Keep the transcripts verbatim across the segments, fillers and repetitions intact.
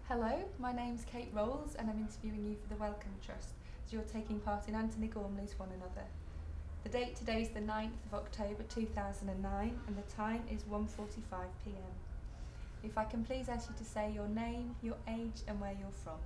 Hello, my name's Kate Rolls and I'm interviewing you for the Wellcome Trust as you're taking part in Anthony Gormley's One Another. The date today is the ninth of October two thousand nine and the time is one forty-five p m. If I can please ask you to say your name, your age and where you're from.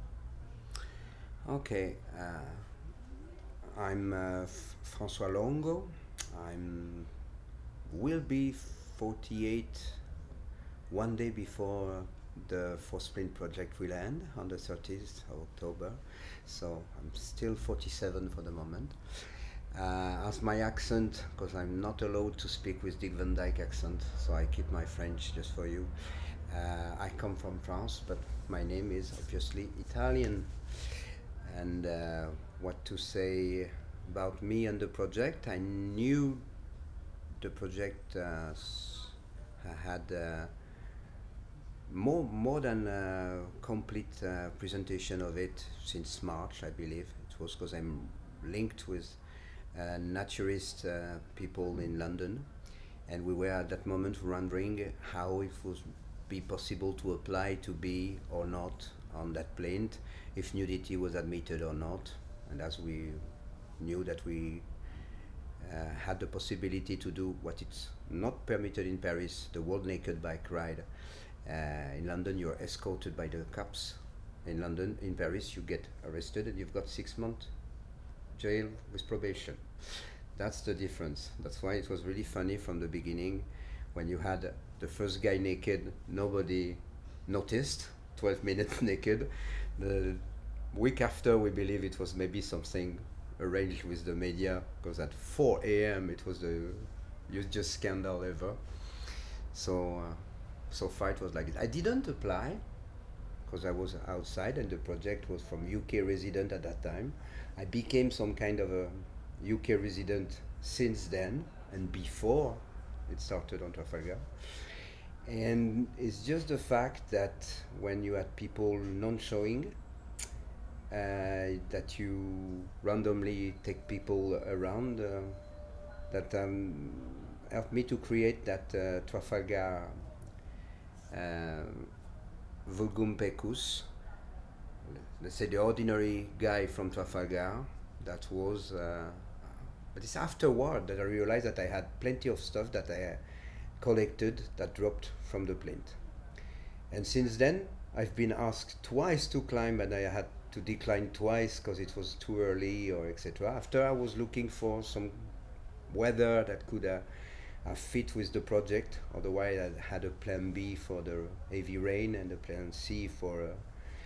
Okay, uh, I'm uh, F- François Longo. I'm will be forty-eight one day before the Forsprint project will end on the thirtieth of October. So I'm still forty-seven for the moment. Uh, as my accent, because I'm not allowed to speak with Dick Van Dyke accent, so I keep my French just for you. Uh, I come from France, but my name is obviously Italian. And uh, what to say about me and the project? I knew the project uh, s- had uh, more more than a complete uh, presentation of it since March, I believe. It was because I'm linked with uh, naturist uh, people in London, and we were at that moment wondering how it would be possible to apply to be or not on that plane, if nudity was admitted or not. And as we knew that we uh, had the possibility to do what it's not permitted in Paris, the World Naked Bike Ride. Uh, in London, you're escorted by the cops. In London, in Paris, you get arrested and you've got six months jail with probation. That's the difference. That's why it was really funny from the beginning when you had the first guy naked, nobody noticed, twelve minutes naked. The week after, we believe it was maybe something arranged with the media because at four a m it was the hugest scandal ever. So, uh, so far it was like it. I didn't apply because I was outside and the project was from U K resident at that time. I became some kind of a U K resident since then and before it started on Trafalgar. And it's just the fact that when you had people non showing, uh, that you randomly take people around, uh, that um, helped me to create that uh, Trafalgar uh, Vulgum Pecus, let's say the ordinary guy from Trafalgar. That was, uh, but it's afterward that I realized that I had plenty of stuff that I collected that dropped from the plinth. And since then, I've been asked twice to climb, and I had to decline twice because it was too early or et cetera. After I was looking for some weather that could uh, uh, fit with the project. Otherwise, I had a plan B for the heavy rain and a plan C for uh,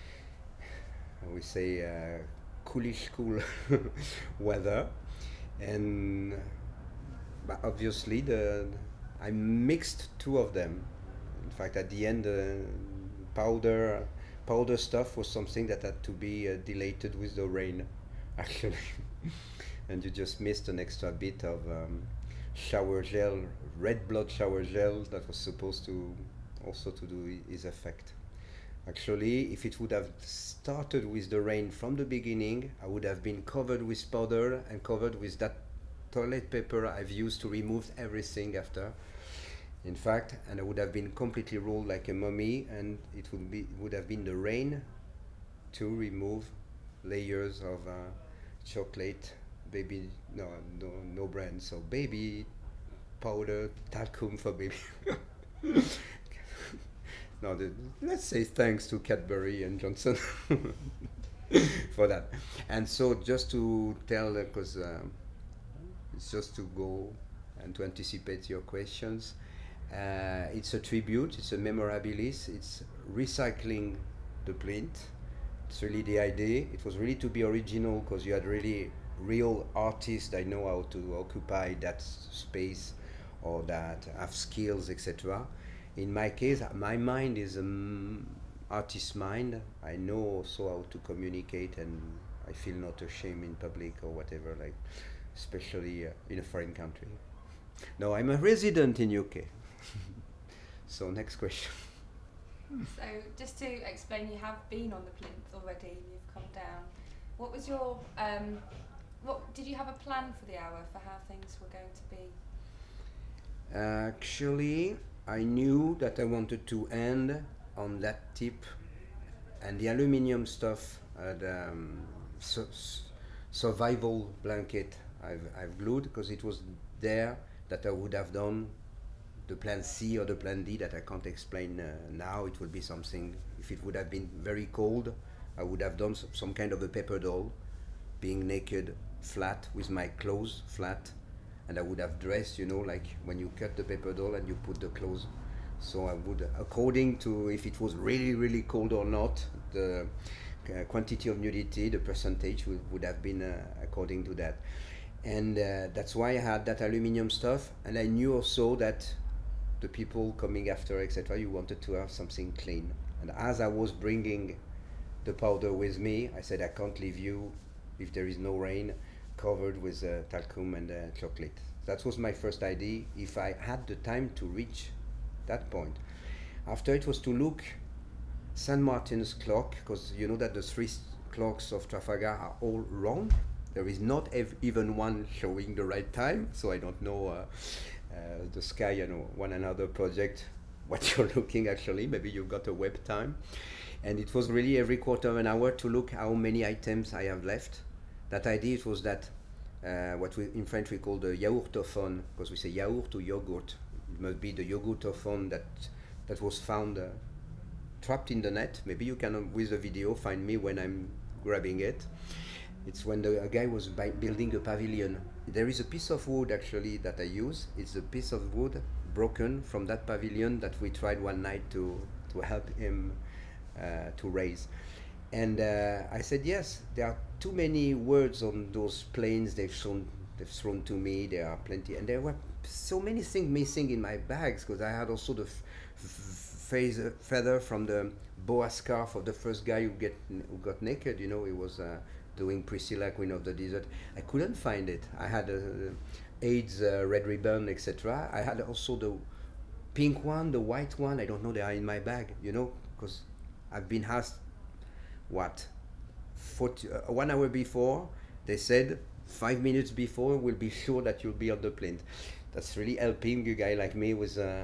we say uh, coolish cool weather. And but obviously the I mixed two of them. In fact, at the end, uh, powder powder stuff was something that had to be uh, dilated with the rain, actually. And you just missed an extra bit of um, shower gel, red blood shower gel that was supposed to also to do his effect. Actually, if it would have started with the rain from the beginning, I would have been covered with powder and covered with that toilet paper I've used to remove everything after. In fact, and I would have been completely rolled like a mummy, and it would be would have been the rain to remove layers of uh, chocolate, baby no no no brand, so baby powder talcum for baby. No, the, let's say thanks to Cadbury and Johnson for that. And so just to tell, because uh, it's just to go and to anticipate your questions. Uh, it's a tribute, it's a memorabilis, it's recycling the plinth. It's really the idea. It was really to be original because you had really real artists that know how to occupy that s- space or that have skills, et cetera. In my case, my mind is an artist mind. I know also how to communicate and I feel not ashamed in public or whatever, like especially uh, in a foreign country. No, I'm a resident in U K. So next question. So just to explain, you have been on the plinth already and you've come down. What was your um, what did you have a plan for the hour for how things were going to be? Actually, I knew that I wanted to end on that tip and the aluminium stuff, uh, the um, su- s- survival blanket I've, I've glued because it was there that I would have done the plan C or the plan D that I can't explain uh, now. It would be something, if it would have been very cold, I would have done some, some kind of a paper doll, being naked, flat, with my clothes flat, and I would have dressed, you know, like when you cut the paper doll and you put the clothes. So I would, according to if it was really, really cold or not, the uh, quantity of nudity, the percentage would, would have been uh, according to that. And uh, that's why I had that aluminium stuff, and I knew also that the people coming after, et cetera, you wanted to have something clean. And as I was bringing the powder with me, I said, I can't leave you, if there is no rain, covered with uh, talcum and uh, chocolate. That was my first idea, if I had the time to reach that point. After it was to look Saint Martin's clock, because you know that the three clocks of Trafalgar are all wrong. There is not ev- even one showing the right time, so I don't know uh, uh, the sky and one another project what you're looking actually. Maybe you've got a web time. And it was really every quarter of an hour to look how many items I have left. That idea it was that uh, what we in French we call the yaourtophone, because we say yaourt to yogurt. It must be the yogurtophone that that was found uh, trapped in the net. Maybe you can, uh, with the video, find me when I'm grabbing it. It's when the a guy was by building a pavilion. There is a piece of wood actually that I use. It's a piece of wood broken from that pavilion that we tried one night to to help him uh, to raise. And uh, I said yes. There are too many words on those planes they've shown they've thrown to me. There are plenty, and there were so many things missing in my bags because I had also the f- f- phase- feather from the boa scarf of the first guy who get who got naked. You know, he was uh, doing Priscilla, Queen of the Desert. I couldn't find it. I had a AIDS uh, red ribbon, et cetera. I had also the pink one, the white one. I don't know. They are in my bag. You know, because I've been asked what forty, uh, one hour before. They said five minutes before we'll be sure that you'll be on the plane. That's really helping a guy like me with uh,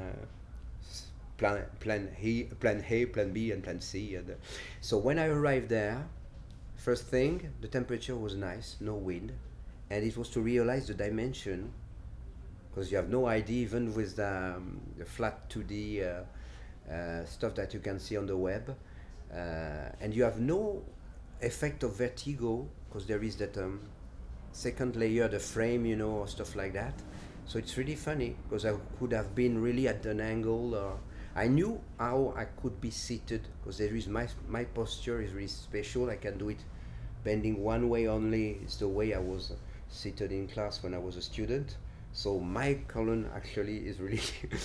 plan plan A, plan A, plan B, and plan C. And uh, so when I arrived there, first thing, the temperature was nice, no wind, and it was to realize the dimension, because you have no idea even with the, um, the flat two D uh, uh, stuff that you can see on the web, uh, and you have no effect of vertigo because there is that um, second layer, the frame, you know, or stuff like that. So it's really funny because I could have been really at an angle, or I knew how I could be seated because there is my my posture is really special. I can do it bending one way only. It's the way I was seated in class when I was a student. So my column actually is really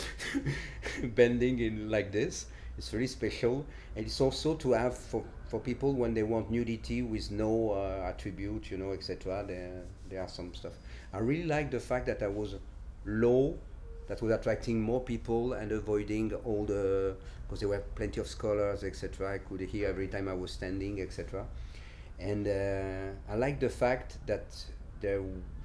bending in like this. It's really special, and it's also to have for, for people when they want nudity with no uh, attribute, you know, et cetera. There there are some stuff. I really like the fact that I was low, that was attracting more people and avoiding all the, because there were plenty of scholars, et cetera. I could hear every time I was standing, et cetera. And uh, I like the fact that there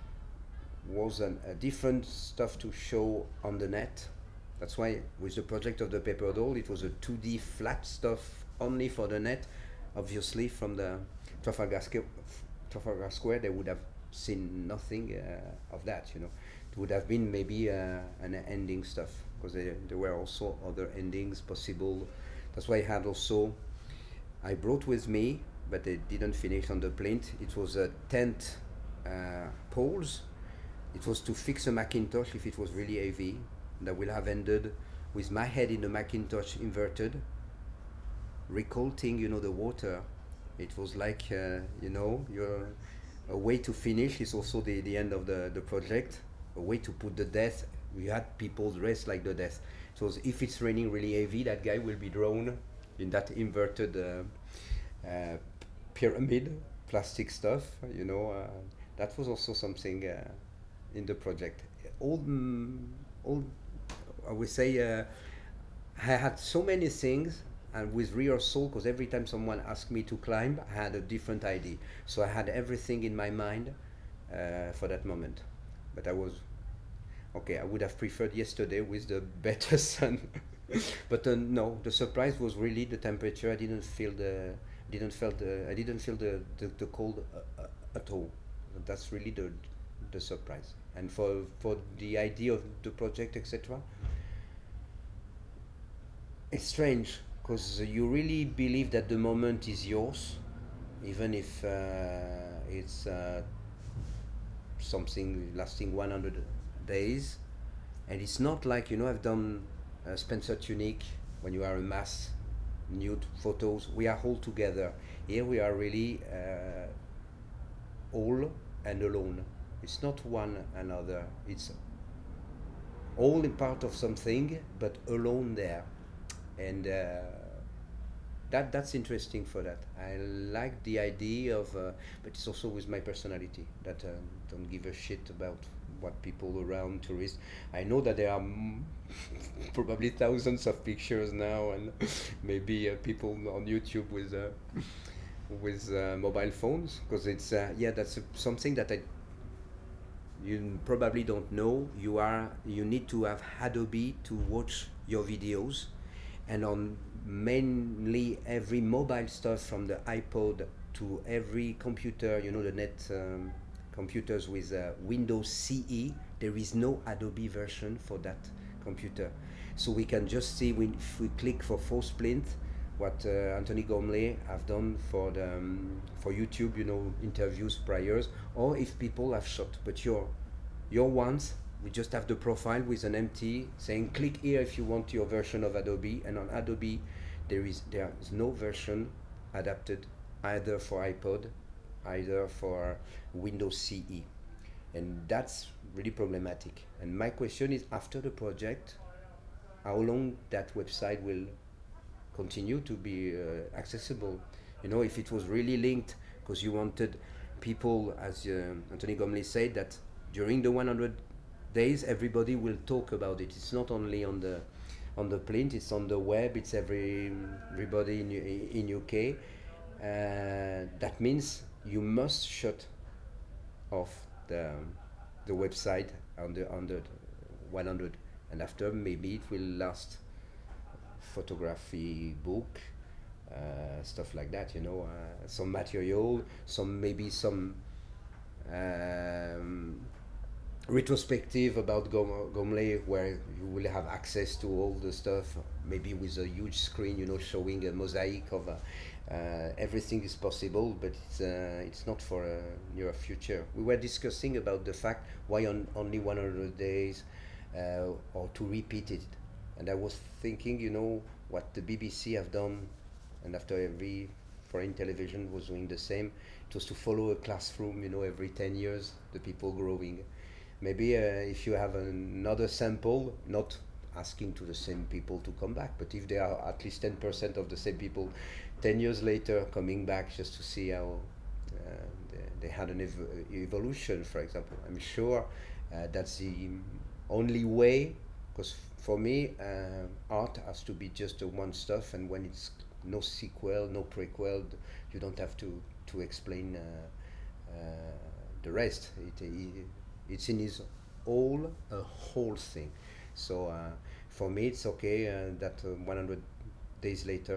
was an, a different stuff to show on the net. That's why with the project of the paper doll, it was a two D flat stuff only for the net. Obviously, from the Trafalgar, Squ- Trafalgar Square, they would have seen nothing uh, of that. You know, it would have been maybe uh, an ending stuff because there, there were also other endings possible. That's why I had also I brought with me, but they didn't finish on the plinth. It was a tent uh, poles. It was to fix a Macintosh if it was really heavy. That will have ended with my head in the Macintosh inverted, recolting, you know, the water. It was like, uh, you know, your a way to finish is also the, the end of the, the project. A way to put the death. We had people dressed like the death. So if it's raining really heavy, that guy will be drawn in that inverted uh, uh, pyramid, plastic stuff. You know, uh, that was also something uh, in the project. All, mm, all I would say uh, I had so many things, and with rehearsal, because every time someone asked me to climb, I had a different idea. So I had everything in my mind uh, for that moment. But I was okay. I would have preferred yesterday with the better sun. But uh, no, the surprise was really the temperature. I didn't feel the didn't felt the I didn't feel the the, the cold uh, uh, at all. That's really the the surprise. And for for the idea of the project, et cetera. It's strange because you really believe that the moment is yours, even if uh, it's uh, something lasting one hundred days. And it's not like, you know, I've done uh, Spencer Tunick when you are a mass nude photos. We are all together. Here we are really uh, all and alone. It's not one another. It's all in part of something, but alone there. And uh, that that's interesting for that. I like the idea of, uh, but it's also with my personality that uh, don't give a shit about what people around tourists. I know that there are m- probably thousands of pictures now, and maybe uh, people on YouTube with uh, with uh, mobile phones, because it's uh, yeah, that's a, something that I you probably don't know. You are you need to have Adobe to watch your videos, and on mainly every mobile stuff, from the iPod to every computer, you know, the net um, computers with uh, Windows C E, there is no Adobe version for that computer. So we can just see when, if we click for Force Plinth, what uh, Anthony Gormley have done for the um, for YouTube, you know, interviews priors, or if people have shot. But your your ones, we just have the profile with an empty saying click here if you want your version of Adobe, and on Adobe there is there is no version adapted either for iPod, either for Windows C E, and that's really problematic. And my question is, after the project, how long that website will continue to be uh, accessible? You know, if it was really linked, because you wanted people, as uh, Anthony Gormley said, that during the one hundred days everybody will talk about it. It's not only on the on the plinth, it's on the web, it's every everybody in in U K. Uh, that means you must shut off the the website on the on the one hundred, and after maybe it will last photography book, uh, stuff like that, you know, uh, some material, some maybe some um, retrospective about Gom- Gormley, where you will have access to all the stuff, maybe with a huge screen, you know, showing a mosaic of uh, uh, everything is possible, but it's uh, it's not for a near future. We were discussing about the fact why on only one hundred days, uh, or to repeat it, and I was thinking, you know, what the B B C have done, and after every foreign television was doing the same. It was to follow a classroom, you know, every ten years, the people growing. Maybe uh, if you have another sample, not asking to the same people to come back, but if there are at least ten percent of the same people ten years later coming back just to see how uh, they, they had an ev- evolution, for example, I'm sure uh, that's the only way, because for me, uh, art has to be just a one stuff, and when it's no sequel, no prequel, you don't have to, to explain uh, uh, the rest. It, it, it's in his all a whole thing. So uh, for me, it's okay uh, that uh, one hundred days later.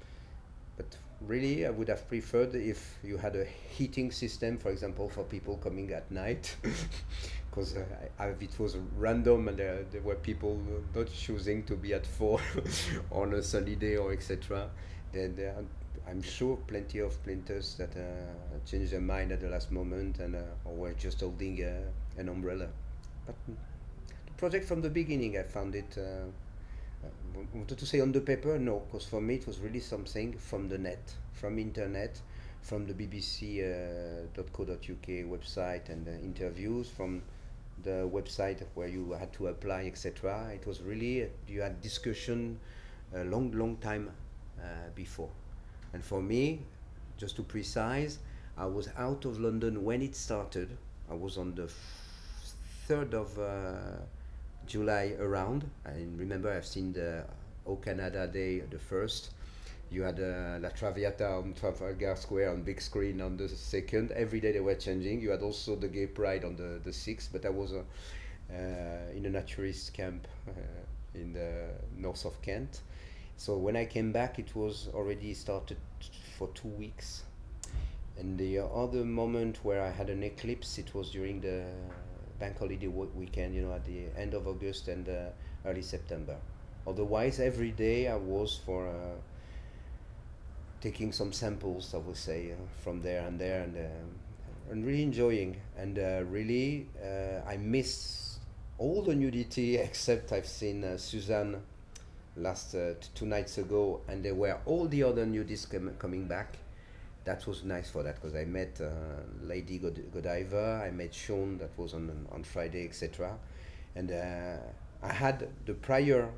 But really, I would have preferred if you had a heating system, for example, for people coming at night, because uh, I, I, it was random, and there, there were people not choosing to be at four on a sunny day or et cetera. There, there are, I'm sure, plenty of planters that uh, changed their mind at the last moment, and uh, or were just holding uh, an umbrella. But the project from the beginning, I found it. Uh, uh, wanted to say on the paper, no, because for me it was really something from the net, from internet, from the B B C dot co dot U K website and uh, interviews, from the website where you had to apply, et cetera. It was really, you had discussion a long, long time uh, before. And for me, just to precise, I was out of London when it started. I was on the third of uh, July around. I remember I've seen the O Canada Day, the first. You had uh, La Traviata on Trafalgar Square on big screen on the second. Every day they were changing. You had also the Gay Pride on the, the sixth, but I was uh, uh, in a naturist camp uh, in the north of Kent. So when I came back, it was already started for two weeks. And the other moment where I had an eclipse, it was during the bank holiday wo- weekend, you know, at the end of August and uh, early September. Otherwise, every day I was for uh, taking some samples, I would say, uh, from there and there, and um, and really enjoying. And uh, really, uh, I miss all the nudity except I've seen uh, Suzanne last uh, t- two nights ago, and there were all the other nudists com- coming back. That was nice for that because I met uh, Lady God- Godiva, I met Sean, that was on on Friday, et cetera. And uh, I had the prior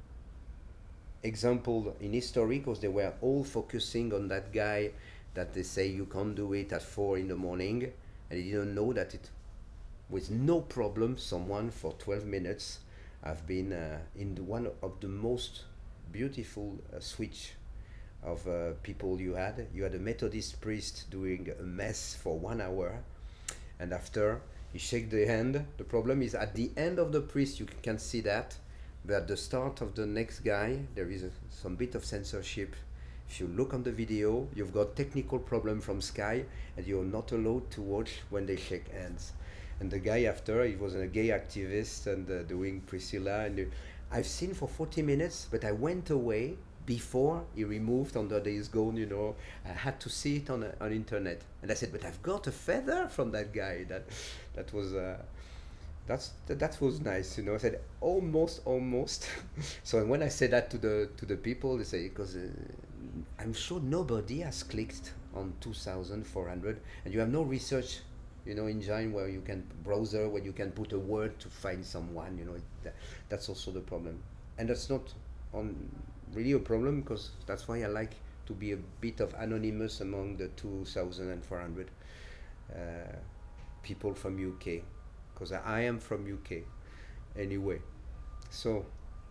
example in history because they were all focusing on that guy that they say you can't do it at four in the morning, and they didn't know that it with no problem someone for twelve minutes have been uh, in the one of the most beautiful uh, switch of uh, people you had. You had a Methodist priest doing a mess for one hour, and after he shake the hand. The problem is at the end of the priest you can see that, but at the start of the next guy there is a, some bit of censorship. If you look on the video, you've got technical problem from Sky, and you're not allowed to watch when they shake hands. And the guy after, he was a gay activist and uh, doing Priscilla, and uh, I've seen for forty minutes, but I went away before he removed under his gown, you know. I had to see it on uh, on internet, and I said, but I've got a feather from that guy. That that was uh, that's that, that was nice, you know. I said almost, almost. So when I said that to the to the people, they say because uh, I'm sure nobody has clicked on two thousand four hundred, and you have no research, you know, engine where you can browser where you can put a word to find someone, you know. That, that's also the problem, and that's not on really a problem because that's why I like to be a bit of anonymous among the two thousand four hundred uh, people from U K, because I, I am from U K anyway. So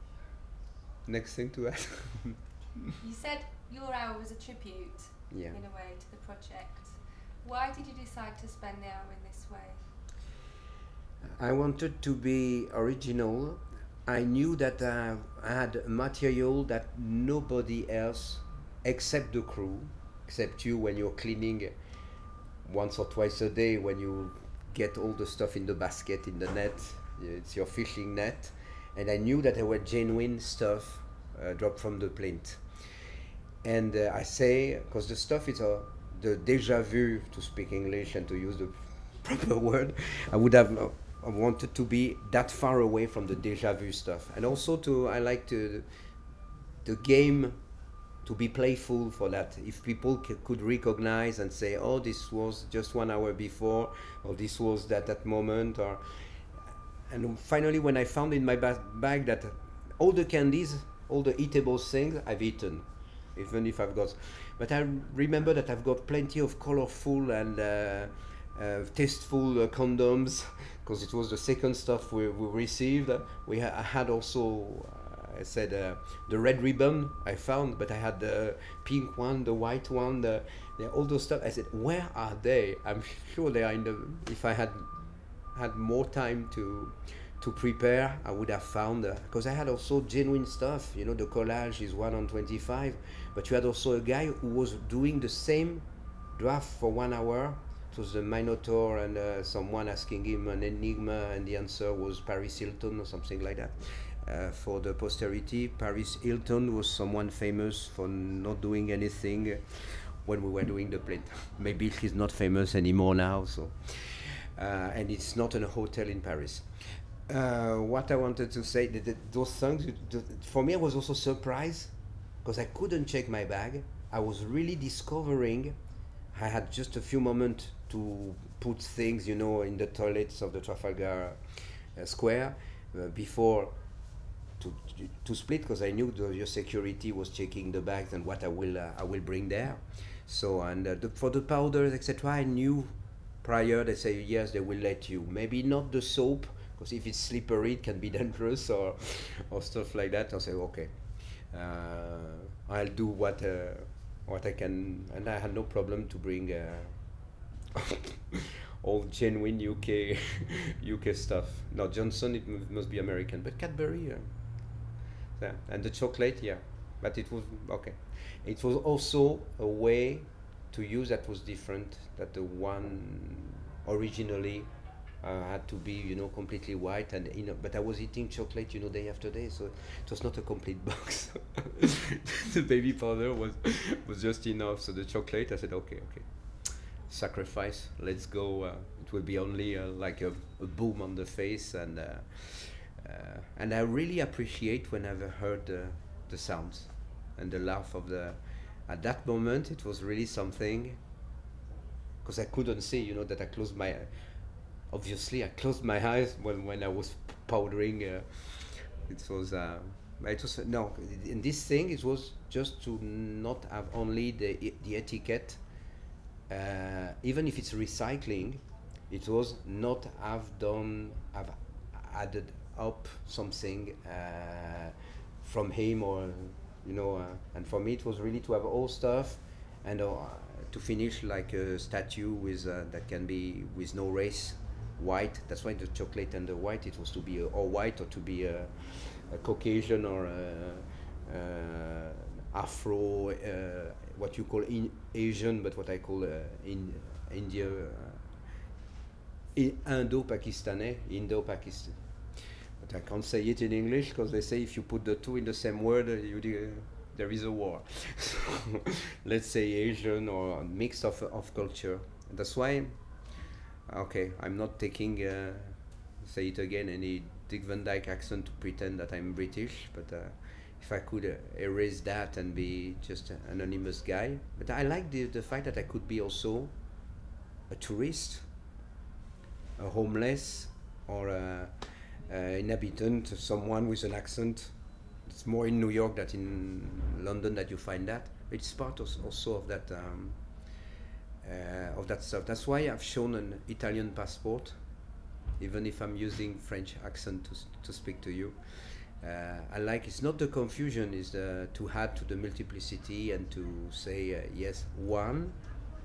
next thing to add. You said your hour was a tribute, Yeah. in a way, to the project. Why did you decide to spend the hour in this way? I wanted to be original. I knew that uh, I had material that nobody else, except the crew, except you when you're cleaning once or twice a day, when you get all the stuff in the basket, in the net, it's your fishing net. And I knew that there were genuine stuff uh, dropped from the plinth. And uh, I say, because the stuff is a, the déjà vu, to speak English and to use the proper word, I would have uh, I wanted to be that far away from the déjà vu stuff. And also to, I like to, the game to be playful for that. If people c- could recognize and say, oh, this was just one hour before, or this was that, that moment, or, and finally when I found in my ba- bag that all the candies, all the eatable things I've eaten, even if I've got, but I remember that I've got plenty of colorful and uh, uh, tasteful uh, condoms, because it was the second stuff we, we received. We ha- I had also, uh, I said, uh, the red ribbon I found, but I had the pink one, the white one, the, the all those stuff. I said, where are they? I'm sure they are in the. If I had had more time to to prepare, I would have found, because uh, I had also genuine stuff. You know, the collage is one on twenty-five, but you had also a guy who was doing the same draft for one hour. It was the Minotaur, and uh, someone asking him an enigma, and the answer was Paris Hilton or something like that. Uh, for the posterity, Paris Hilton was someone famous for not doing anything when we were doing the plinth. Maybe she's not famous anymore now, so. Uh, and it's not in a hotel in Paris. Uh, what I wanted to say, that, that those songs, for me, I was also surprised because I couldn't check my bag. I was really discovering. I had just a few moments to put things, you know, in the toilets of the Trafalgar uh, Square uh, before to to split, because I knew the, your security was checking the bags and what I will uh, I will bring there. So and uh, the, for the powders, et cetera, I knew prior they say yes, they will let you. Maybe not the soap, because if it's slippery it can be dangerous, or or stuff like that. I'll say okay, uh, I'll do what uh, what I can, and I had no problem to bring uh, all genuine U K U K stuff. Now Johnson, it m- must be American, but Cadbury, uh, Yeah. And the chocolate, yeah, but it was okay. It was also a way to use that was different. That the one originally uh, had to be, you know, completely white, and you know. But I was eating chocolate, you know, day after day, so it was not a complete box. The baby powder was was just enough. So the chocolate, I said, okay, okay, sacrifice. Let's go. Uh, it will be only uh, like a, a boom on the face, and uh, uh, and I really appreciate when I've heard uh, the sounds and the laugh of the. At that moment, it was really something because I couldn't see, you know, that I closed my. Obviously, I closed my eyes when when I was powdering. Uh, it was. Uh, it was no. In this thing, it was just to not have only the the etiquette. Uh, even if it's recycling, it was not have done have added up something uh, from him, or you know uh, and for me it was really to have all stuff, and uh, to finish like a statue with uh, that can be with no race, white. That's why the chocolate and the white, it was to be uh, or white, or to be a, a Caucasian, or a, uh, Afro, uh, what you call in Asian, but what I call uh, in India, uh, Indo-Pakistanese, Indo-Pakistan. But I can't say it in English because they say if you put the two in the same word, uh, you, uh, there is a war. So let's say Asian, or a mix of of culture. And that's why, okay, I'm not taking, uh, say it again, any Dick Van Dyke accent to pretend that I'm British, but. Uh, if I could uh, erase that and be just an anonymous guy. But I like the, the fact that I could be also a tourist, a homeless, or a, a inhabitant, someone with an accent. It's more in New York than in London that you find that. It's part of, also of that um, uh, of that stuff. That's why I've shown an Italian passport, even if I'm using French accent to to speak to you. Uh, I like, it's not the confusion, is the, to add to the multiplicity and to say uh, yes, one,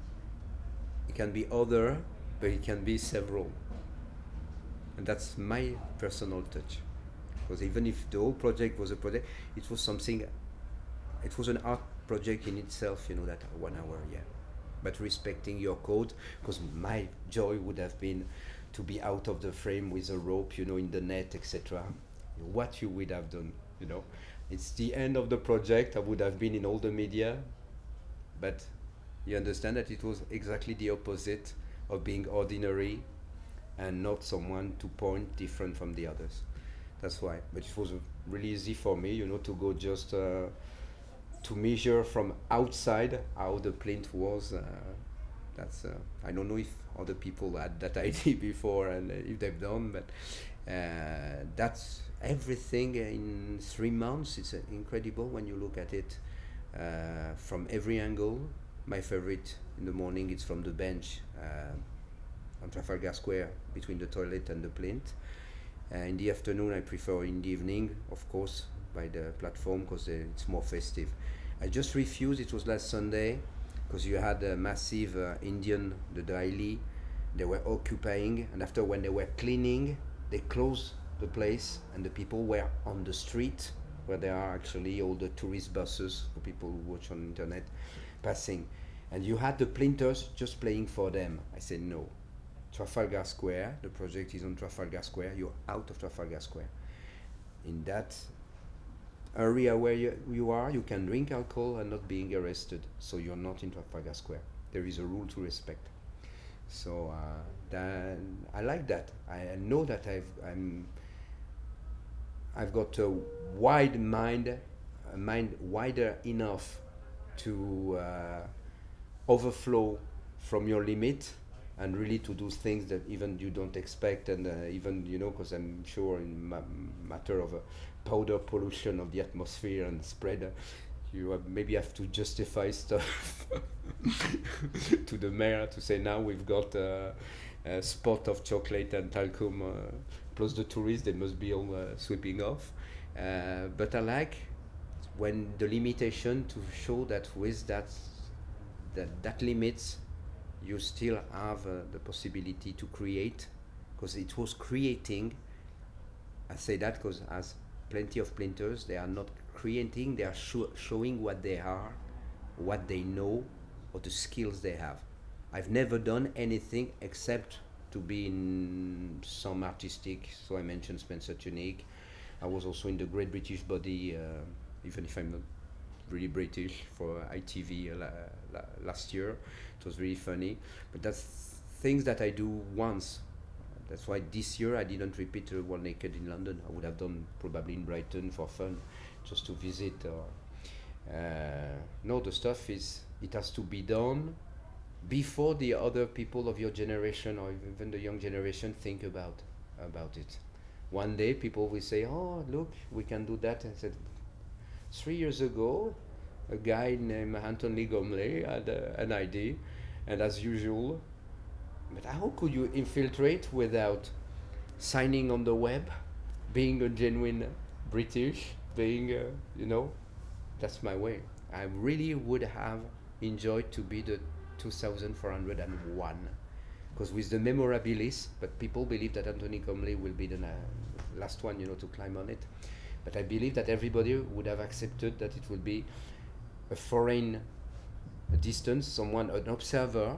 it can be other, but it can be several. And that's my personal touch. Because even if the whole project was a project, it was something, it was an art project in itself, you know, that one hour, yeah. But respecting your code, because my joy would have been to be out of the frame with a rope, you know, in the net, et cetera. What you would have done, you know. It's the end of the project. I would have been in all the media, but you understand that it was exactly the opposite of being ordinary and not someone to point different from the others. That's why. But it was really easy for me, you know, to go just uh, to measure from outside how the plinth was. Uh, that's uh, I don't know if other people had that idea before and uh, if they've done, but uh, that's everything in three months. It's uh, incredible when you look at it uh, from every angle. My favorite in the morning is from the bench uh, on Trafalgar Square between the toilet and the plinth. Uh, in the afternoon, I prefer in the evening, of course, by the platform because uh, it's more festive. I just refused. It was last Sunday because you had a massive uh, Indian, the Daily. They were occupying, and after when they were cleaning, they closed the place, and the people were on the street where there are actually all the tourist buses for people who watch on internet passing. And you had the plinters just playing for them. I said no. Trafalgar Square, the project is on Trafalgar Square, you're out of Trafalgar Square. In that area where you, you are, you can drink alcohol and not being arrested, so you're not in Trafalgar Square. There is a rule to respect. So uh, then I like that. I know that I've I'm I've got a wide mind, a mind wider enough to uh, overflow from your limit and really to do things that even you don't expect, and uh, even, you know, because I'm sure in ma- matter of uh, powder pollution of the atmosphere and spread, uh, you have maybe have to justify stuff to the mayor to say now we've got uh, a spot of chocolate and talcum, uh, plus the tourists, they must be all uh, sweeping off. Uh, but I like when the limitation to show that with that that, that limits, you still have uh, the possibility to create, because it was creating. I say that because as plenty of plinters. They are not creating, they are sho- showing what they are, what they know, or the skills they have. I've never done anything except to be in some artistic, so I mentioned Spencer Tunick. I was also in the Great British Body, uh, even if I'm not really British, for I T V uh, la- la- last year. It was really funny. But that's things that I do once. That's why this year I didn't repeat uh, One Naked in London. I would have done probably in Brighton for fun, just to visit. Or, uh, no, the stuff is, it has to be done before the other people of your generation or even the young generation think about about it. One day people will say, "Oh, look, we can do that." And I said, three years ago, a guy named Anthony Gormley had uh, an idea, and as usual, but how could you infiltrate without signing on the web, being a genuine British, being, uh, you know, that's my way. I really would have enjoyed to be the two thousand four hundred one, because with the memorabilis, but people believe that Anthony Gormley will be the uh, last one, you know, to climb on it. But I believe that everybody would have accepted that it will be a foreign distance, someone, an observer,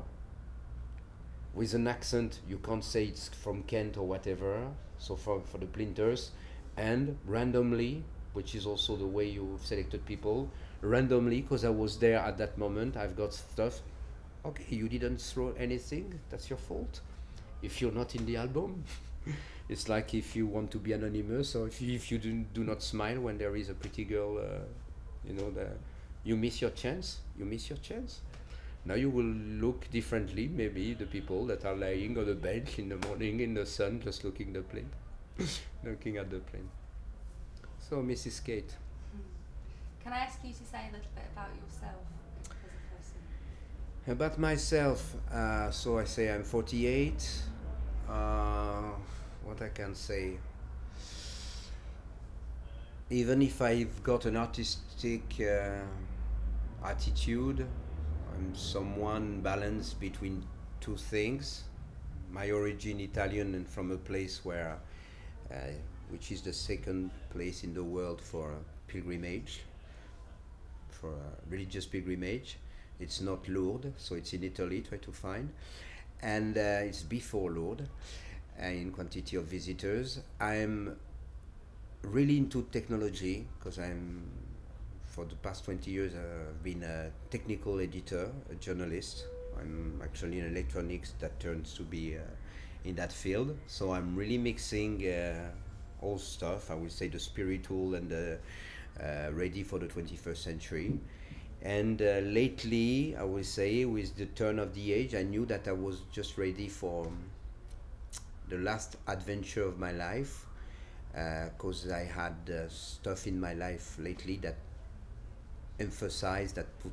with an accent. You can't say it's from Kent or whatever, so for, for the plinters, and randomly, which is also the way you've selected people, randomly, because I was there at that moment, I've got stuff. Okay, you didn't throw anything, that's your fault. If you're not in the album, it's like if you want to be anonymous, or if you, if you do, do not smile when there is a pretty girl, uh, you know, the, you miss your chance, you miss your chance. Now you will look differently, maybe, the people that are lying on the bench in the morning in the sun, just looking the plane, looking at the plane. So, Missus Kate. Can I ask you to say a little bit about yourself as a person? About myself, uh, so I say I'm forty-eight. Uh, what I can say, even if I've got an artistic uh, attitude, I'm someone balanced between two things. My origin Italian, and from a place where, uh, which is the second place in the world for pilgrimage, for a religious pilgrimage. It's not Lourdes, so it's in Italy, try to find. And uh, it's before Lourdes, uh, in quantity of visitors. I'm really into technology, because I'm, for the past twenty years, uh, I've been a technical editor, a journalist. I'm actually in electronics that turns to be uh, in that field. So I'm really mixing uh, all stuff, I would say the spiritual and the uh, ready for the twenty-first century. And uh, lately, I would say, with the turn of the age, I knew that I was just ready for um, the last adventure of my life, because uh, I had uh, stuff in my life lately that emphasized, that put,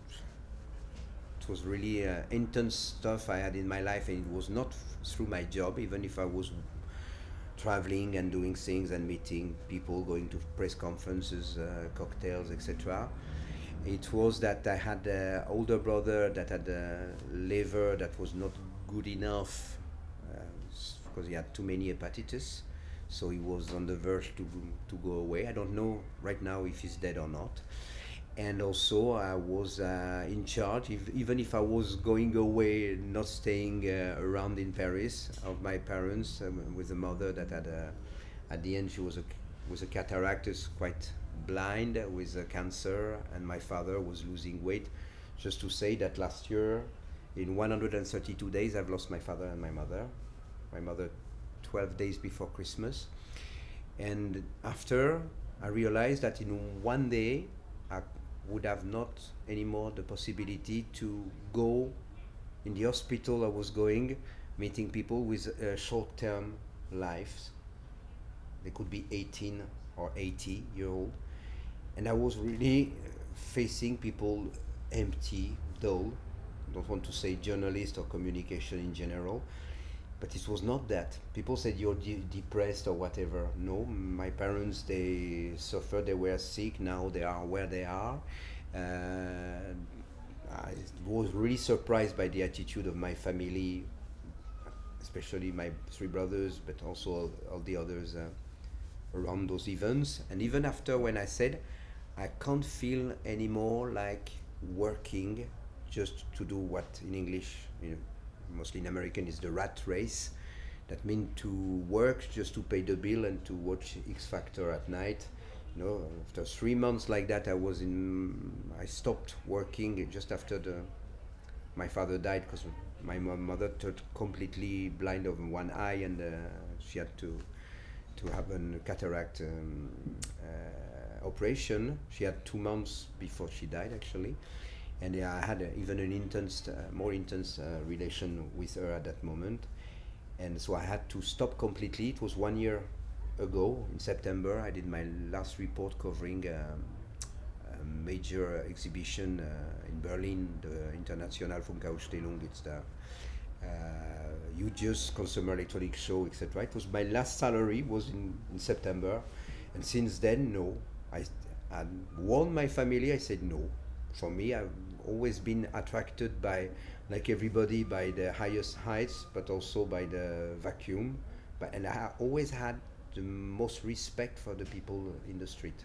it was really uh, intense stuff I had in my life, and it was not f- through my job, even if I was traveling and doing things and meeting people, going to press conferences, uh, cocktails, et cetera. It was that I had an older brother that had a liver that was not good enough, uh, because he had too many hepatitis, so he was on the verge to to go away. I don't know right now if he's dead or not. And also I was uh, in charge, if, even if I was going away, not staying uh, around in Paris, of my parents, um, with a mother that had a, at the end she was a, was a cataract, quite blind, with a cancer, and my father was losing weight. Just to say that last year, in one hundred thirty-two days, I've lost my father and my mother. My mother twelve days before Christmas. And after, I realized that in one day, I would have not anymore the possibility to go in the hospital I was going, meeting people with uh, short-term lives. They could be eighteen or eighty year old. And I was really facing people empty, dull. I don't want to say journalist or communication in general, but it was not that. People said you're de- depressed or whatever. No, my parents, they suffered, they were sick, now they are where they are. Uh, I was really surprised by the attitude of my family, especially my three brothers, but also all, all the others uh, around those events. And even after, when I said I can't feel anymore like working just to do what in English, you know, mostly in American, is the rat race. That means to work just to pay the bill and to watch X Factor at night. You know, after three months like that, I was in. I stopped working just after the. My father died because my mo- mother turned completely blind of one eye, and uh, she had to to have a cataract um, uh, operation. She had two months before she died, actually, and yeah, I had a, even an intense, uh, more intense uh, relation with her at that moment. And so I had to stop completely. It was one year ago in September. I did my last report covering um, a major exhibition uh, in Berlin, the International Funkausstellung. It's the uh, hugest consumer electronics show, et cetera. It was my last salary was in, in September, and since then, no. I I warned my family. I said no. For me, I've always been attracted by, like everybody, by the highest heights, but also by the vacuum. But and I always had the most respect for the people in the street.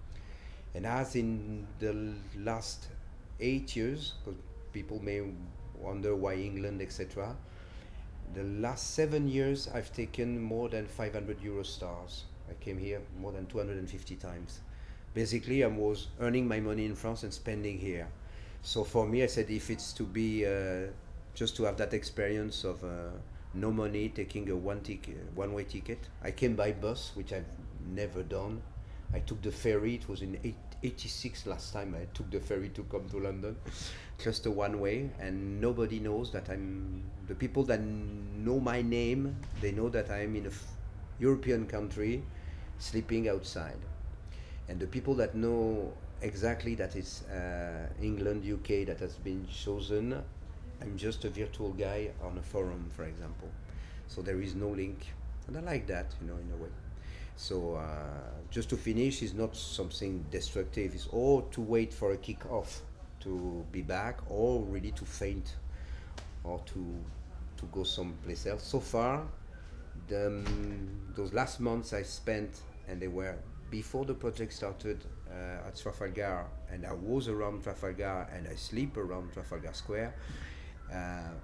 And as in the last eight years, because people may wonder why England, et cetera. The last seven years, I've taken more than five hundred Eurostars. I came here more than two hundred fifty times. Basically, I was earning my money in France and spending here. So for me, I said if it's to be uh, just to have that experience of uh, no money, taking a one ticket, one-way ticket. I came by bus, which I've never done. I took the ferry. It was in eight, eighty-six last time I took the ferry to come to London, just a one-way, and nobody knows that I'm. The people that know my name, they know that I'm in a f- European country, sleeping outside, and the people that know exactly that it's uh, England, U K that has been chosen. I'm just a virtual guy on a forum, for example. So there is no link, and I like that, you know, in a way. So uh, just to finish is not something destructive. It's or to wait for a kick-off to be back, or really to faint, or to to go someplace else. So far, the, um, those last months I spent, and they were before the project started uh, at Trafalgar, and I was around Trafalgar, and I sleep around Trafalgar Square. Uh,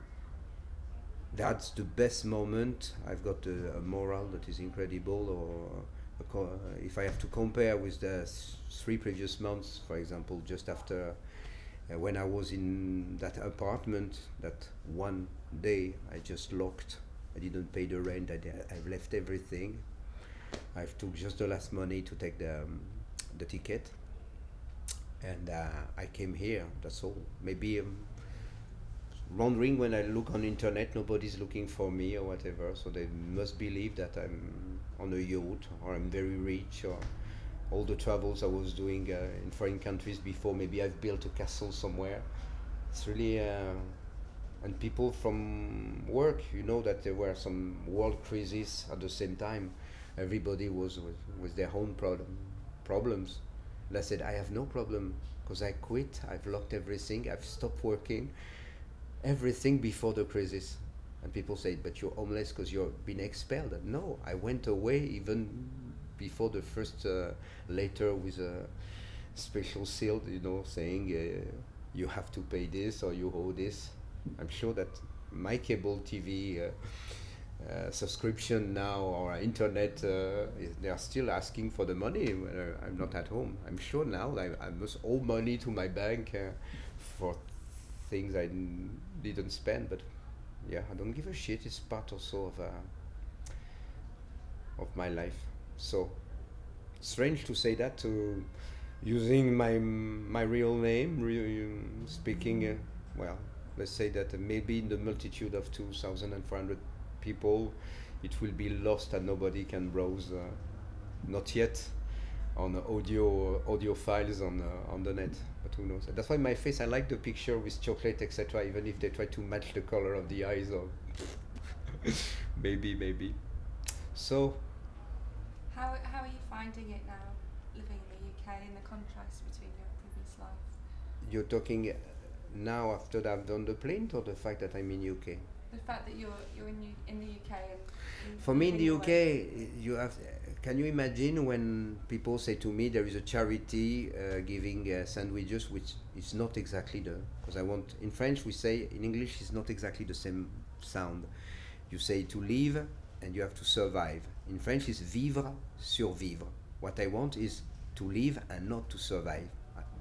that's the best moment. I've got a, a moral that is incredible. Or a co- if I have to compare with the th- three previous months, for example, just after uh, when I was in that apartment, that one day I just locked. I didn't pay the rent. I di- I've left everything. I've took just the last money to take the um, the ticket, and uh, I came here. That's all. Maybe. Um, wondering when I look on internet, nobody's looking for me or whatever, so they must believe that I'm on a yacht or I'm very rich, or all the travels I was doing uh, in foreign countries before. Maybe I've built a castle somewhere. It's really, uh, and people from work, you know that there were some world crises at the same time. Everybody was with, with their own problem, problems. And I said, I have no problem because I quit. I've locked everything. I've stopped working. Everything before the crisis. And people say, but you're homeless because you've been expelled. No, I went away even before the first uh, letter with a special seal, you know, saying uh, you have to pay this or you owe this. I'm sure that my cable T V uh, uh, subscription now or internet, uh, is, they are still asking for the money when uh, I'm not at home. I'm sure now I, I must owe money to my bank uh, for things I n- didn't spend, but yeah, I don't give a shit. It's part also of uh, of my life. So strange to say that, to using my my real name, re- speaking. Uh, well, let's say that uh, maybe in the multitude of two thousand four hundred people, it will be lost and nobody can browse. Uh, not yet on uh, audio audio files on uh, on the net, but who knows? That's why my face. I like the picture with chocolate, et cetera. Even if they try to match the color of the eyes, or maybe maybe. So How, how are you finding it now, living in the U K, and the contrast between your previous life? you're talking now after that I've done the plane, or the fact that I'm in U K? The fact that you're you're in U, in the U K and you For me in the living away. U K, you have can you imagine when people say to me there is a charity uh, giving uh, sandwiches, which is not exactly the, because I want, in French we say, in English it's not exactly the same sound. You say to live and you have to survive. In French it's vivre, survivre. What I want is to live and not to survive.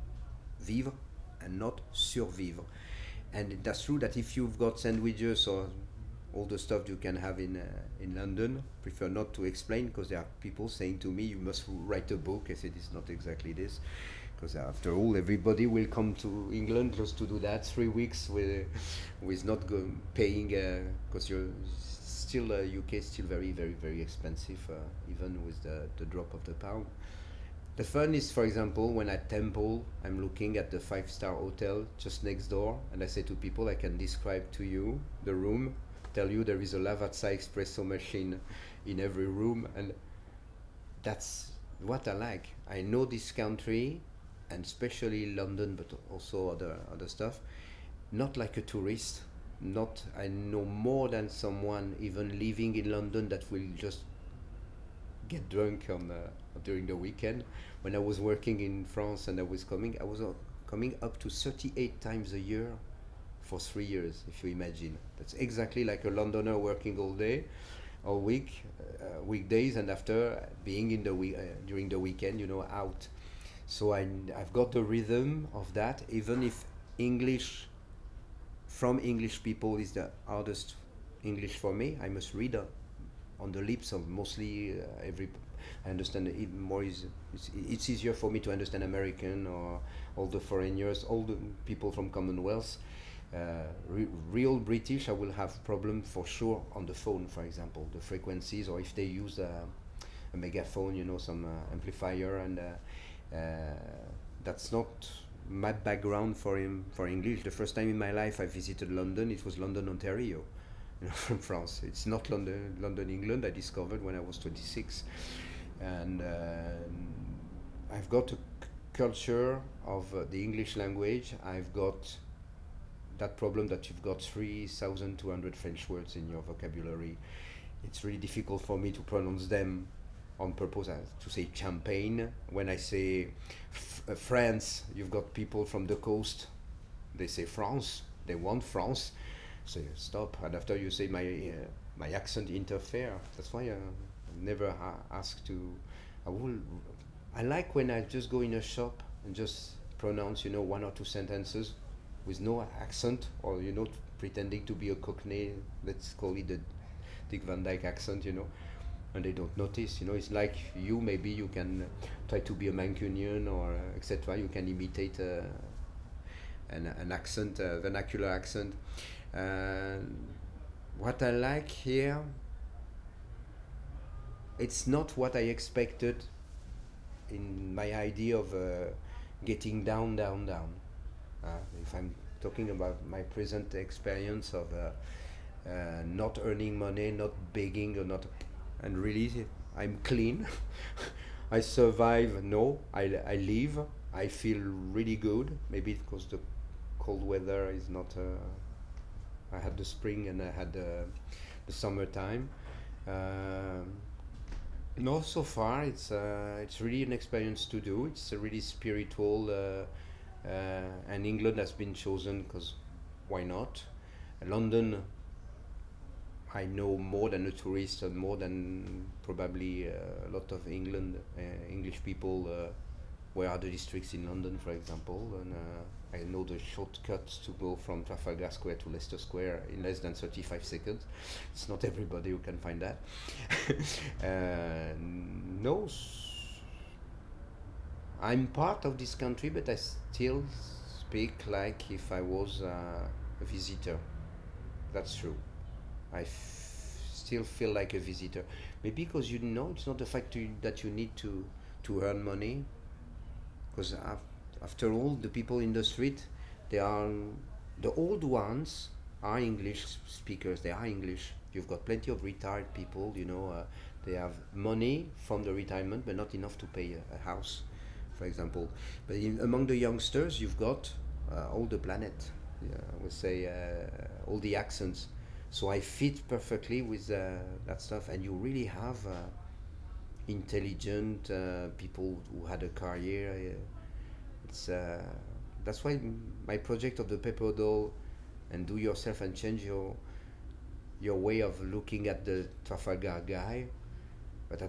Vivre and not survivre. And that's true that if you've got sandwiches or all the stuff you can have in uh, in London, prefer not to explain, because there are people saying to me, you must write a book. I said, it's not exactly this, because after all, everybody will come to England just to do that. Three weeks with with not go, paying, because uh, you're still uh, U K is still very very very expensive, uh, even with the, the drop of the pound. The fun is, for example, when at Temple, I'm looking at the five-star hotel just next door, and I say to people, I can describe to you the room, tell you there is a Lavazza espresso machine in every room, and that's what I like. I know this country, and especially London, but also other other stuff, not like a tourist. Not, I know more than someone even living in London that will just get drunk on uh, during the weekend. When I was working in France and I was coming, I was uh, coming up to thirty-eight times a year for three years, if you imagine. That's exactly like a Londoner working all day, all week, uh, weekdays, and after being in the week uh, during the weekend, you know, out. So I, I've got the rhythm of that, even if English from English people is the hardest English for me. I must read uh, on the lips of mostly uh, every. I understand it more. Is it's, it's easier for me to understand American or all the foreigners, all the people from Commonwealth. Uh, re- real British, I will have problem for sure on the phone, for example, the frequencies, or if they use a, a megaphone, you know, some uh, amplifier, and uh, uh, that's not my background for him for English. The first time in my life I visited London, it was London, Ontario, you know, from France. It's not London, London, England. I discovered when I was twenty-six, and uh, I've got a c- culture of uh, the English language. I've got that problem that you've got three thousand two hundred French words in your vocabulary. It's really difficult for me to pronounce them on purpose. I have to say champagne. When I say f- uh, France, you've got people from the coast, they say France, they want France. So you stop, and after you say my uh, my accent interfere. That's why I never ha- ask to. I will. I like when I just go in a shop and just pronounce, you know, one or two sentences with no accent, or you know, t- pretending to be a Cockney. Let's call it the Dick Van Dyke accent, you know, and they don't notice. You know, it's like you. Maybe you can uh, try to be a Mancunian or uh, et cetera. You can imitate uh, an an accent, uh, vernacular accent. Uh, what I like here, it's not what I expected in my idea of uh, getting down, down, down. Uh, if I'm talking about my present experience of uh, uh, not earning money, not begging, or not, and really, I'm clean. I survive. No, I, I live. I feel really good. Maybe because the cold weather is not. Uh, I had the spring and I had the, the summertime. Um, no, so far it's uh, it's really an experience to do. It's a really spiritual, uh, uh, and England has been chosen because why not? London, I know more than a tourist and more than probably uh, a lot of England uh, English people. Uh, where are the districts in London, for example? And uh, I know the shortcuts to go from Trafalgar Square to Leicester Square in less than thirty-five seconds. It's not everybody who can find that. uh, no, s- I'm part of this country, but I still speak like if I was uh, a visitor. That's true. I f- still feel like a visitor. Maybe because you know it's not the fact to, that you need to, to earn money, because af- after all, the people in the street, they are the old ones are English speakers. They are English. You've got plenty of retired people. You know, uh, they have money from the retirement, but not enough to pay a, a house, for example. But in, among the youngsters, you've got uh, all the planet. Yeah, I would say uh, all the accents. So I fit perfectly with uh, that stuff, and you really have. Uh, intelligent uh, people who had a career. Uh, it's uh, that's why m- my project of the paper doll and do yourself and change your your way of looking at the Trafalgar guy. But I,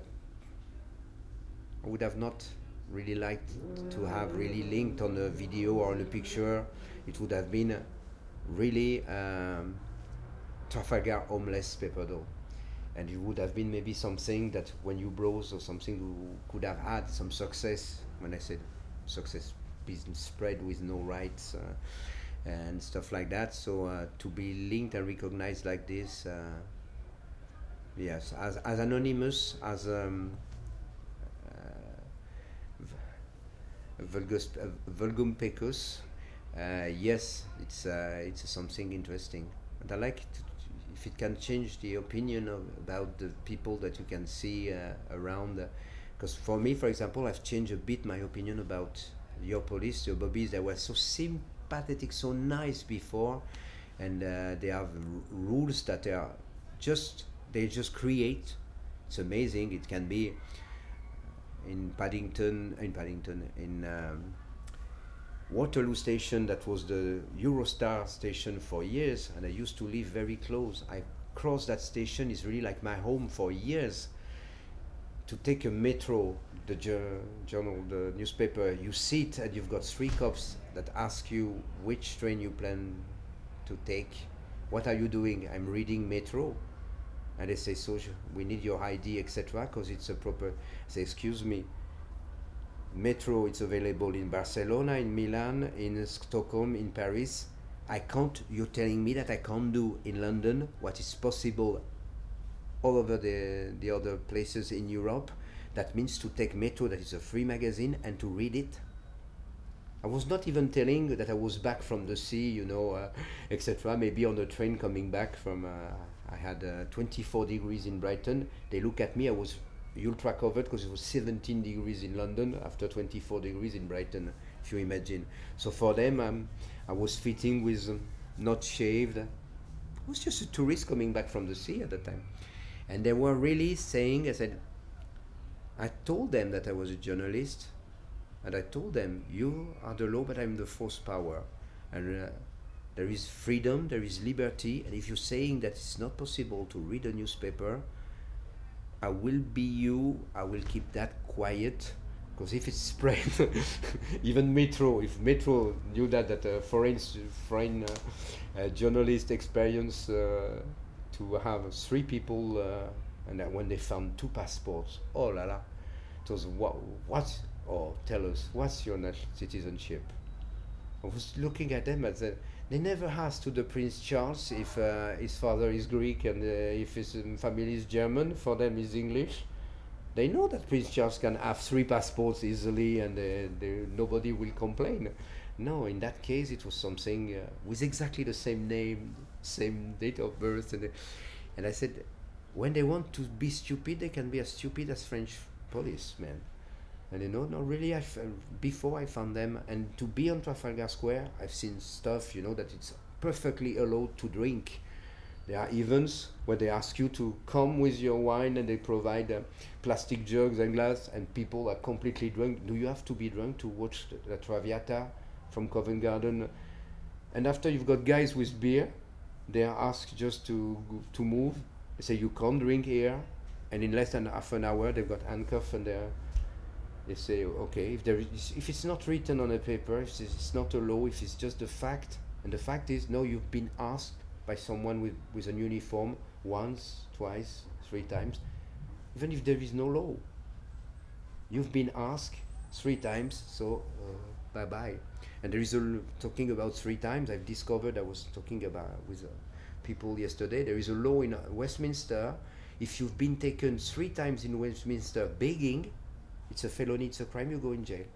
I would have not really liked to have really linked on a video or on a picture. It would have been really um, Trafalgar homeless paper doll. And it would have been maybe something that when you browse or something you could have had some success. When I said success, business spread with no rights uh, and stuff like that. So uh, to be linked and recognized like this, uh, yes, as, as anonymous as um, uh, Vulgus, uh, Vulgum Pecus, uh, yes, it's uh, it's something interesting, and I like it if it can change the opinion of, about the people that you can see uh, around. Because uh, for me, for example, I've changed a bit my opinion about your police, your bobbies. They were so sympathetic, so nice before, and uh, they have r- rules that they are just they just create. It's amazing. It can be in Paddington, in Paddington, in um, Waterloo Station, that was the Eurostar station for years, and I used to live very close. I crossed that station, is really like my home for years. To take a metro, the jour- journal, the newspaper, you sit and you've got three cops that ask you which train you plan to take. What are you doing? I'm reading Metro. And they say, so we need your I D, et cetera, because it's a proper. I say, excuse me, Metro, it's available in Barcelona, in Milan, in Stockholm, in Paris. I can't, you're telling me that I can't do in London what is possible all over the, the other places in Europe. That means to take Metro, that is a free magazine, and to read it. I was not even telling that I was back from the sea, you know, uh, et cetera. Maybe on the train coming back from, uh, I had uh, twenty-four degrees in Brighton. They look at me, I was ultra covered because it was seventeen degrees in London after twenty-four degrees in Brighton, if you imagine. So for them, um, I was fitting with um, not shaved. I was just a tourist coming back from the sea at the time. And they were really saying, I said, I told them that I was a journalist, and I told them, you are the law, but I'm the fourth power. And uh, there is freedom, there is liberty, and if you're saying that it's not possible to read a newspaper, I will be you, I will keep that quiet, because if it's spread, even Metro, if Metro knew that, that a foreign, foreign uh, uh, journalist experience uh, to have three people, uh, and that when they found two passports, oh la la, it was what, what, oh, tell us, what's your national citizenship? I was looking at them and said, they never asked to the Prince Charles if uh, his father is Greek and uh, if his um, family is German. For them, is English. They know that Prince Charles can have three passports easily, and uh, they, nobody will complain. No, in that case, it was something uh, with exactly the same name, same date of birth, and uh, and I said, when they want to be stupid, they can be as stupid as French policemen. And you know, no, really, I f- before I found them, and to be on Trafalgar Square, I've seen stuff, you know, that it's perfectly allowed to drink. There are events where they ask you to come with your wine, and they provide uh, plastic jugs and glass, and people are completely drunk. Do you have to be drunk to watch the, the Traviata from Covent Garden? And after you've got guys with beer, they are asked just to to move. They say you can't drink here, and in less than half an hour, they've got handcuffs and they're they say, okay, if there is, if it's not written on a paper, if it's not a law, if it's just a fact, and the fact is, no, you've been asked by someone with, with an uniform once, twice, three times, even if there is no law. You've been asked three times, so uh, bye bye. And there is a talking about three times. I've discovered. I was talking about with uh, people yesterday. There is a law in uh, Westminster. If you've been taken three times in Westminster begging, it's a felony, it's a crime, you go in jail.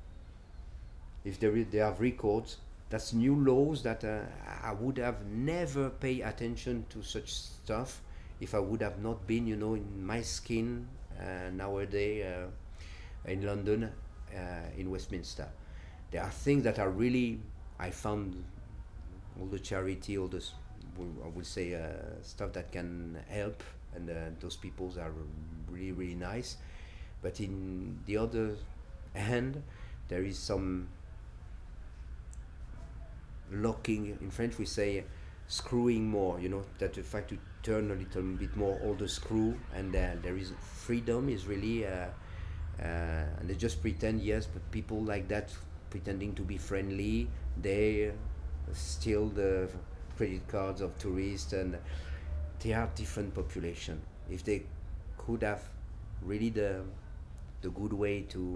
If there is, they have records, that's new laws that uh, I would have never paid attention to such stuff if I would have not been, you know, in my skin uh, nowadays uh, in London, uh, in Westminster. There are things that are really, I found all the charity, all this, I would say, uh, stuff that can help, and uh, those peoples are really, really nice. But in the other hand, there is some locking. In French, we say screwing more. You know, that the fact to turn a little bit more all the screw, and uh, there is freedom is really. Uh, uh, and they just pretend, yes, but people like that pretending to be friendly, they steal the credit cards of tourists, and they are different population. If they could have really the the good way to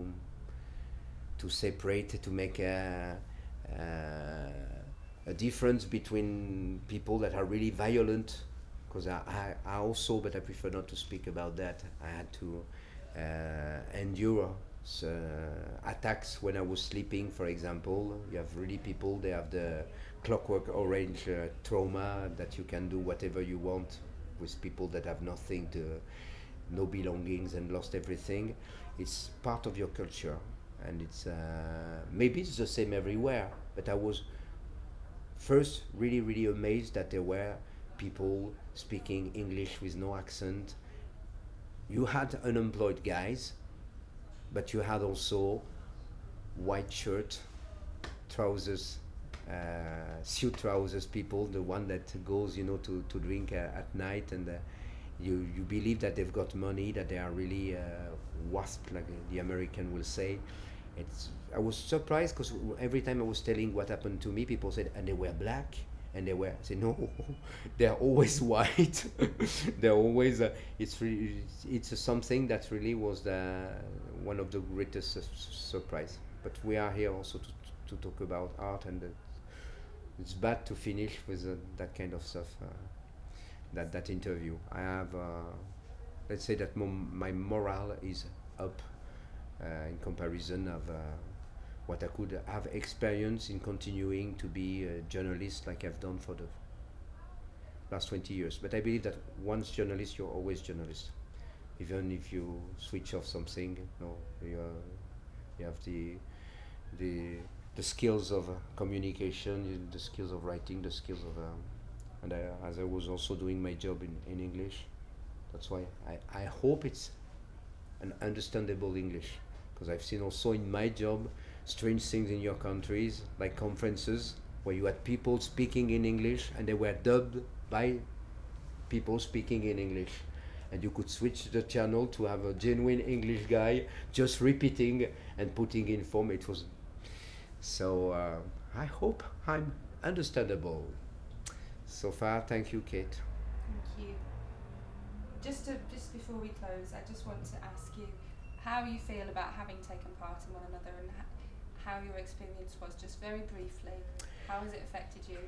to separate, to make a, a, a difference between people that are really violent, because I, I, I also, but I prefer not to speak about that. I had to uh, endure uh, attacks when I was sleeping, for example. You have really people, they have the clockwork orange uh, trauma that you can do whatever you want with people that have nothing to, no belongings and lost everything. It's part of your culture, and it's uh, maybe it's the same everywhere. But I was first really really amazed that there were people speaking English with no accent. You had unemployed guys, but you had also white shirt, trousers, uh, suit trousers people, the one that goes, you know, to, to drink uh, at night, and uh, you, you believe that they've got money, that they are really uh, wasp, like the American will say. It's, I was surprised because every time I was telling what happened to me, people said, and they were black, and they were, I said, no, they're always white. They're always, uh, it's really, it's, it's something that really was the, one of the greatest su- surprise. But we are here also to, to talk about art, and uh, it's bad to finish with uh, that kind of stuff, uh, that, that interview. I have, uh, let's say that mo- my morale is up uh, in comparison of uh, what I could have experienced in continuing to be a journalist like I've done for the last twenty years. But I believe that once journalist, you're always journalist. Even if you switch off something, no, you, uh, you have the, the, the skills of uh, communication, the skills of writing, the skills of, um, and I, as I was also doing my job in, in English, that's why I, I hope it's an understandable English. Because I've seen also in my job strange things in your countries, like conferences where you had people speaking in English and they were dubbed by people speaking in English. And you could switch the channel to have a genuine English guy just repeating and putting in form. It was so. Uh, I hope I'm understandable. So far, thank you, Kate. Thank you. Just to just before we close, I just want to ask you how you feel about having taken part in one another, and ha- how your experience was, just very briefly. How has it affected you?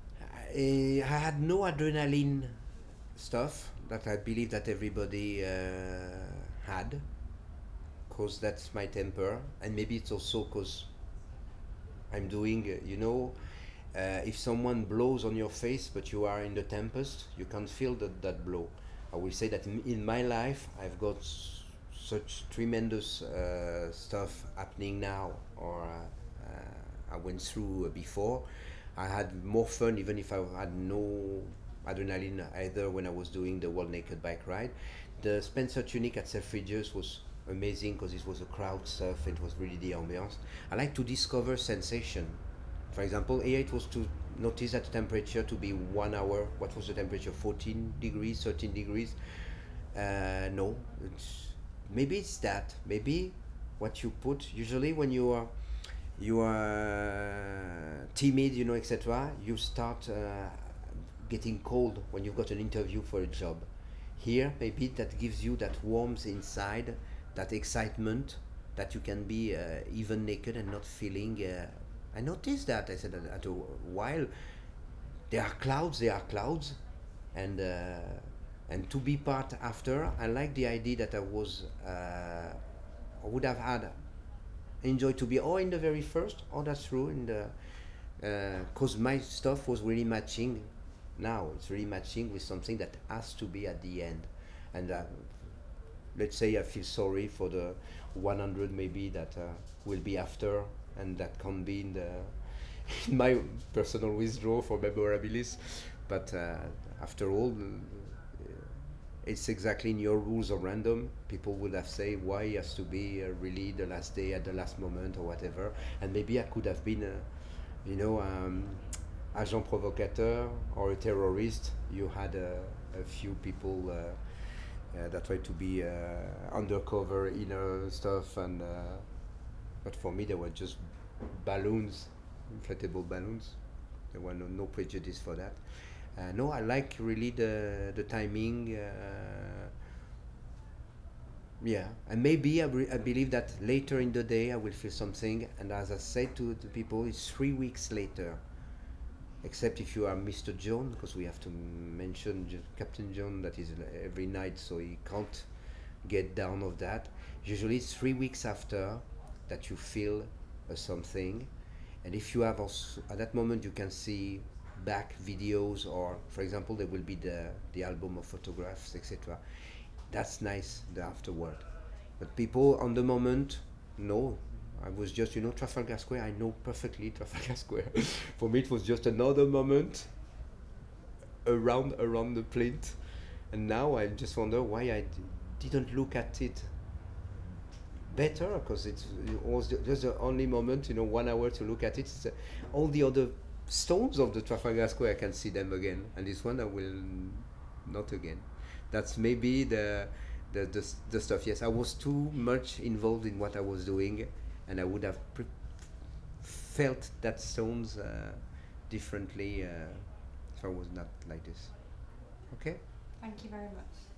I, I had no adrenaline stuff that I believe that everybody uh, had, because that's my temper, and maybe it's also because I'm doing, uh, you know, uh, if someone blows on your face but you are in the tempest, you can't feel that, that blow. I will say that in, in my life I've got s- such tremendous uh, stuff happening now, or uh, uh, I went through uh, before. I had more fun even if I had no adrenaline either when I was doing the World Naked Bike Ride. The Spencer Tunic at Selfridges was amazing because it was a crowd stuff, it was really the ambiance. I like to discover sensation. For example, here it was to notice that the temperature to be one hour. What was the temperature? fourteen degrees, thirteen degrees? Uh, no, it's, maybe it's that. Maybe what you put, usually when you are you are timid, you know, et cetera, you start uh, getting cold when you've got an interview for a job. Here, maybe that gives you that warmth inside, that excitement, that you can be uh, even naked and not feeling. Uh, I noticed that. I said that at a while, there are clouds, there are clouds, and uh, and to be part after. I like the idea that I was, uh, I would have had enjoyed to be or in the very first, or that's true in the, because uh, my stuff was really matching. Now it's really matching with something that has to be at the end, and uh, let's say I feel sorry for the one hundred maybe that uh, will be after, and that can be in the in my personal withdrawal for memorabilis. But uh, after all, uh, it's exactly in your rules of random. People would have said why it has to be uh, really the last day at the last moment or whatever. And maybe I could have been, uh, you know, um, agent provocateur or a terrorist. You had uh, a few people uh, uh, that tried to be uh, undercover inner stuff, and uh, but for me, they were just balloons, inflatable balloons. There were no, no prejudice for that. Uh, no, I like really the the timing. Uh, yeah, and maybe I, re- I believe that later in the day I will feel something. And as I said to the people, it's three weeks later. Except if you are Mister John, because we have to mention J- Captain John that is uh, every night, so he can't get down of that. Usually it's three weeks after that you feel uh, something. And if you have also at that moment, you can see back videos, or for example there will be the the album of photographs, etc. That's nice, the afterword. But people on the moment, no. I was just, you know, Trafalgar Square, I know perfectly Trafalgar Square. For me it was just another moment around around the plinth. And now I just wonder why I d- didn't look at it better, because it's, it was ju- just the only moment, you know, one hour to look at it. It's, uh, all the other stones of the Trafalgar Square, I can see them again, and this one I will not again. That's maybe the the the, s- the stuff. Yes, I was too much involved in what I was doing, and I would have pre- felt that stones uh, differently uh, if I was not like this. Okay. Thank you very much.